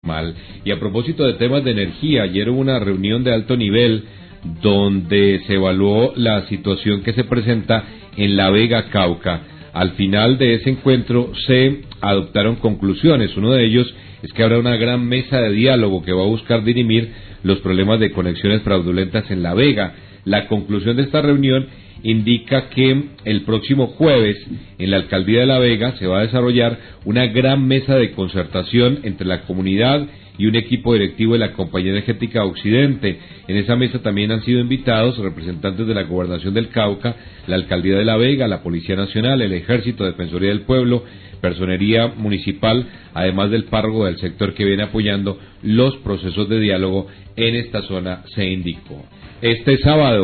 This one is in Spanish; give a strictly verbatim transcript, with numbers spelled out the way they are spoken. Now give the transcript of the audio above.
Mal. Y a propósito de temas de energía, ayer hubo una reunión de alto nivel donde se evaluó la situación que se presenta en La Vega, Cauca. Al final de ese encuentro se adoptaron conclusiones. Uno de ellos es que habrá una gran mesa de diálogo que va a buscar dirimir los problemas de conexiones fraudulentas en La Vega. La conclusión de esta reunión indica que el próximo jueves en la alcaldía de La Vega se va a desarrollar una gran mesa de concertación entre la comunidad y un equipo directivo de la Compañía Energética Occidente. En esa mesa también han sido invitados representantes de la Gobernación del Cauca, la Alcaldía de La Vega, la Policía Nacional, el Ejército, Defensoría del Pueblo, Personería Municipal, además del párroco del sector que viene apoyando los procesos de diálogo en esta zona, se indicó. Este sábado